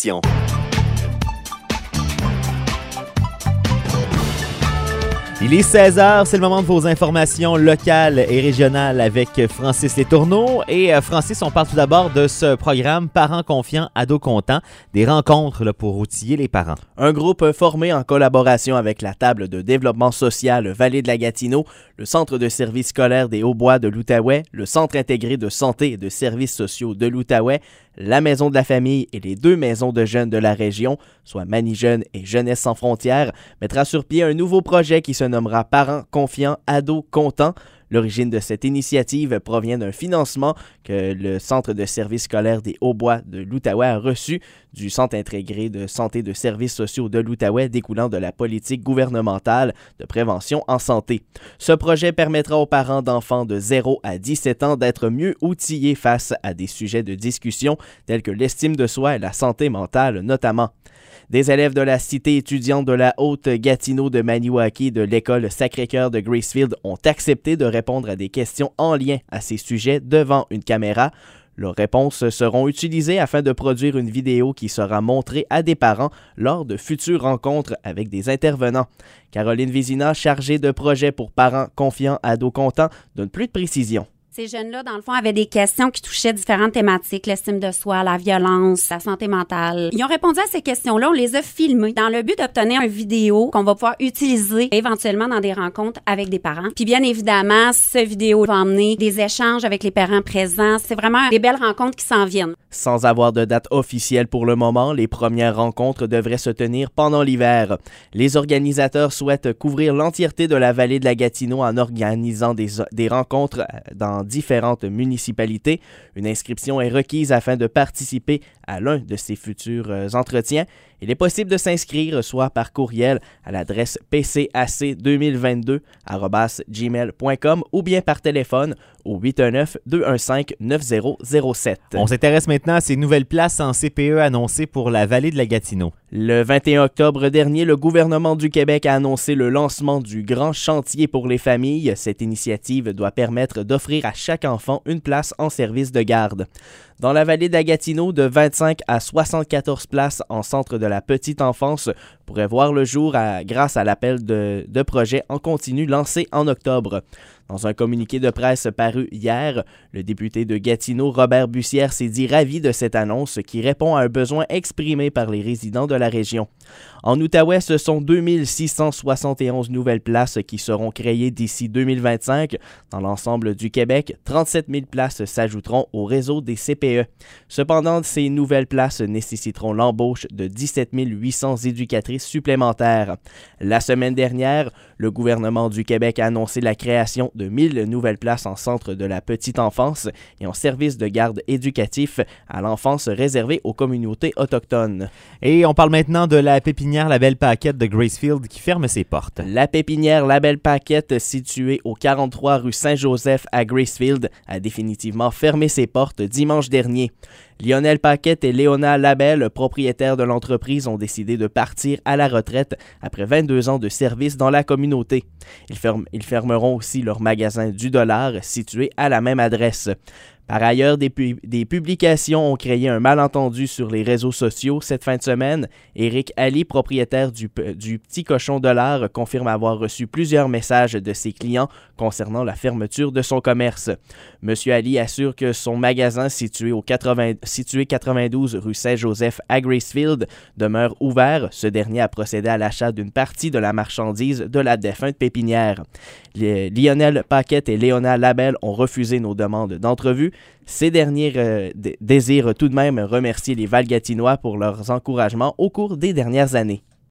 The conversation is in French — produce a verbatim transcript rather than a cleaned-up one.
édition. Il est seize heures, c'est le moment de vos informations locales et régionales avec Francis Letourneau. Et euh, Francis, on parle tout d'abord de ce programme Parents confiants, ados contents, des rencontres là, pour outiller les parents. Un groupe formé en collaboration avec la table de développement social Vallée de la Gatineau, le Centre de services scolaires des Hauts-Bois de l'Outaouais, le Centre intégré de santé et de services sociaux de l'Outaouais, la Maison de la famille et les deux maisons de jeunes de la région, soit Mani-Jeunes et Jeunesse sans frontières, mettra sur pied un nouveau projet qui se nommera Parents confiants, ados contents. L'origine de cette initiative provient d'un financement que le Centre de services scolaires des Hauts-Bois de l'Outaouais a reçu du Centre intégré de santé et de services sociaux de l'Outaouais découlant de la politique gouvernementale de prévention en santé. Ce projet permettra aux parents d'enfants de zéro à dix-sept ans d'être mieux outillés face à des sujets de discussion tels que l'estime de soi et la santé mentale notamment. Des élèves de la cité étudiante de la Haute-Gatineau de Maniwaki de l'école Sacré-Cœur de Gracefield ont accepté de répondre à des questions en lien à ces sujets devant une caméra. Leurs réponses seront utilisées afin de produire une vidéo qui sera montrée à des parents lors de futures rencontres avec des intervenants. Caroline Vézina, chargée de projet pour parents confiants, ados contents, donne plus de précisions. Ces jeunes-là, dans le fond, avaient des questions qui touchaient différentes thématiques, l'estime de soi, la violence, la santé mentale. Ils ont répondu à ces questions-là, on les a filmées dans le but d'obtenir une vidéo qu'on va pouvoir utiliser éventuellement dans des rencontres avec des parents. Puis bien évidemment, ce vidéo va emmener des échanges avec les parents présents. C'est vraiment des belles rencontres qui s'en viennent. Sans avoir de date officielle pour le moment, les premières rencontres devraient se tenir pendant l'hiver. Les organisateurs souhaitent couvrir l'entièreté de la vallée de la Gatineau en organisant des, des rencontres dans différentes municipalités. Une inscription est requise afin de participer à l'un de ces futurs euh, entretiens. Il est possible de s'inscrire soit par courriel à l'adresse p c a c deux mille vingt-deux arobase gmail point com ou bien par téléphone au huit un neuf, deux un cinq, neuf zéro zéro sept. On s'intéresse maintenant à ces nouvelles places en C P E annoncées pour la vallée de la Gatineau. Le vingt et un octobre dernier, le gouvernement du Québec a annoncé le lancement du Grand Chantier pour les familles. Cette initiative doit permettre d'offrir à chaque enfant une place en service de garde. Dans la vallée de la Gatineau, de vingt-cinq à soixante-quatorze places en centre de la petite enfance pourraient voir le jour à, grâce à l'appel de, de projet en continu lancé en octobre. Dans un communiqué de presse paru hier, le député de Gatineau, Robert Bussière, s'est dit ravi de cette annonce qui répond à un besoin exprimé par les résidents de la région. En Outaouais, ce sont deux mille six cent soixante et onze nouvelles places qui seront créées d'ici deux mille vingt-cinq. Dans l'ensemble du Québec, trente-sept mille places s'ajouteront au réseau des C P E. Cependant, ces nouvelles places nécessiteront l'embauche de dix-sept mille huit cents éducatrices supplémentaires. La semaine dernière, le gouvernement du Québec a annoncé la création de mille nouvelles places en centre de la petite enfance et en service de garde éducatif à l'enfance réservé aux communautés autochtones. Et on parle maintenant de la pépinière La Belle Paquette de Gracefield qui ferme ses portes. La pépinière La Belle Paquette, située au quarante-trois rue Saint-Joseph à Gracefield, a définitivement fermé ses portes dimanche dernier. Lionel Paquette et Léona Labelle, propriétaires de l'entreprise, ont décidé de partir à la retraite après vingt-deux ans de service dans la communauté. Ils, ferment, ils fermeront aussi leur magasin du Dollar, situé à la même adresse. Par ailleurs, des, pu- des publications ont créé un malentendu sur les réseaux sociaux cette fin de semaine. Éric Ali, propriétaire du, du Petit Cochon Dollar, confirme avoir reçu plusieurs messages de ses clients concernant la fermeture de son commerce. Monsieur Ali assure que son magasin, situé au quatre-vingts, situé quatre-vingt-douze rue Saint-Joseph à Gracefield, demeure ouvert. Ce dernier a procédé à l'achat d'une partie de la marchandise de la défunte pépinière. Les, Lionel Paquette et Léona Labelle ont refusé nos demandes d'entrevue. Ces derniers euh, d- désirent tout de même remercier les Valgatinois pour leurs encouragements au cours des dernières années.